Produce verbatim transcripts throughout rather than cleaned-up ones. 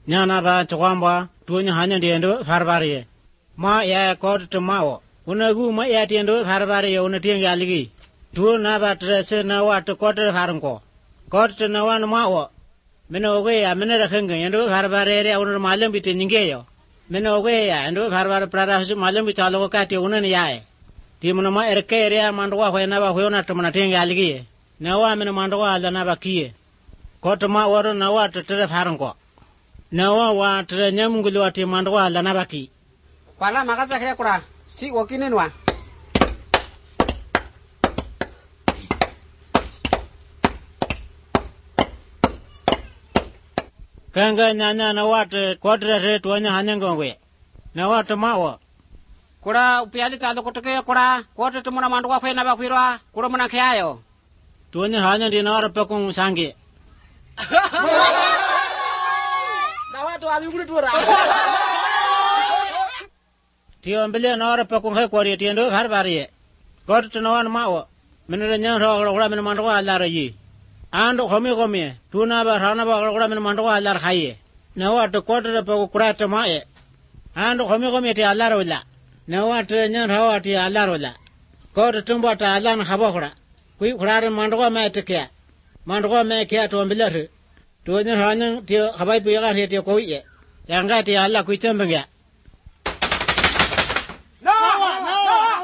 Nyana ba chwamba tuonya hanya diendo barbari. Ma ya kot temao. Unagu ma ya diendo barbari una tieng aligi. Tu na ba trese na wa to kot harangko. Kot na wan mao. Meno oge ya menera khenga yendo barbari re una malam bitin ngeyo. Meno oge ya endo barbari prarasu malam bichalo ka ti una ni yae. Ti mona ma erke re mandwa ho na ba ho na to na tieng aligi. Na wa meno mandwa ala na ba kie. Kot ma waro na wa to tere harangko. Na wa wa tere nyamungulu wa ti mandwa ala na ba ki. Pala makasa kaya kura si wakinin wa. Kanga nyanya na wate kodre re tuanya hanyangongwe. Na wate mawa. Kura upiali talo kutoke kura kote tumuna mandwa kwe na bakwirwa kura muna kiayo. Tuanya hanya di na wara pekung sangi. Na watu abingulu tura. Tiyo mbele na wara pekung hai kwari tiendo barbari. Kote tunawan mawa. Menere nyang ro kura mena mandwa alara yi. Ando khomi khomi tuna ba rana ba kura men mando alar khaye na wa to kodre pe kura to mae ando khomi khomi ti alar wala na wa to nyan rawa ti alar wala kod tumba ta alan khaba kura kui kura mando ma te kya mando ma kya to mbilar to nyan hanan ti khabai pi ga ti ko ye yanga ti alla kui chambanga no no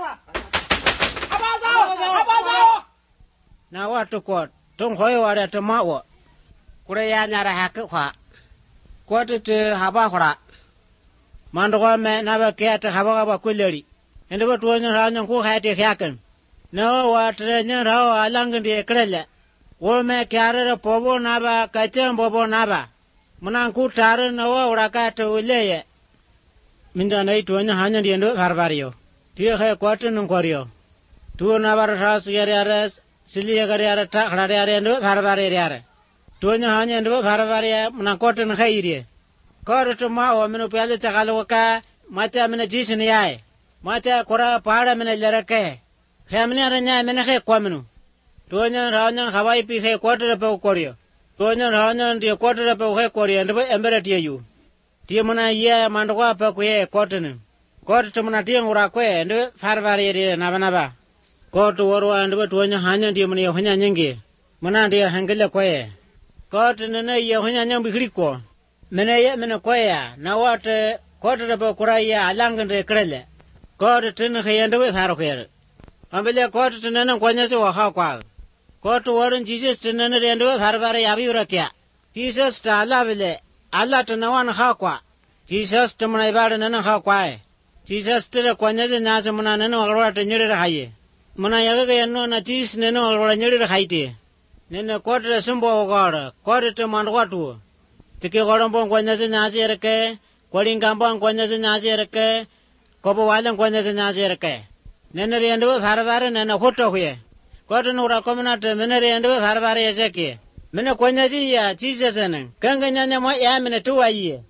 abazao abazao na wa to kod Tung hoi wada to mawa. Kura ya nyara hake kwa. Kwa te haba kura. Mandwa me naba kia te haba kaba kuleri. Ende ba tuwa nyan rao nyan ku kaya te kiakan. Na wa tere nyan rao alangan di ekrele. Wo me kiare pobo naba kachem bobo naba. Menang ku tare na wa uraka te uleye. Minda na tuwa nyan hanya di endo harbario. Tiya kaya kwa te nung korio. Tuwa naba ras yari ares. Sili agari ara ta khare ara endo barbari ara tonya hanya endo barbari na koten khairi kor to ma o meno pele chakalo ka macha mena jisni yae macha kora pada mena lerake family ara nya mena khe kwamenu tonya ranya khawai pi khe kotere pe korio tonya ranya ndi kotere pe khe korio endo embere tie yu tie mona ye mandwa pe ko ye koten kor to mona tie ngura ko endo barbari re na bana ba Kot warwa ando tuanya hanya dia meni hanya nyenge. Mana dia hangele koye. Kot nene ye hanya nyang bikri ko. Mene ye mene koya. Na wate kot rebe kuraya alangan re krele. Kot tene khayende we faro khere. Ambele kot tene kwanya se waha kwa. Kot waran Jesus tene rende we far far yabi urakya. Jesus ta ala bele. Ala tene wan kha kwa. Jesus temna ibada nene kha kwa. Jesus tere kwanya se nyase mona nene warwa tenyere haye. Mana yaga kaya no na chis neno alwala nyeri rakhaiti. Nene kodre sumbo ogara, kodre te mandwa tu. Tiki gorombo ngwanya se nyasi erke, kodingamba ngwanya se nyasi erke, kobo wala ngwanya se nyasi erke. Nene riendewe bharabare nene hoto huye. Kodre nura kominate mene riendewe bharabare yaseki. Mene kwanya si ya chise sene, kanga nyanya mo ya mene tuwa iye.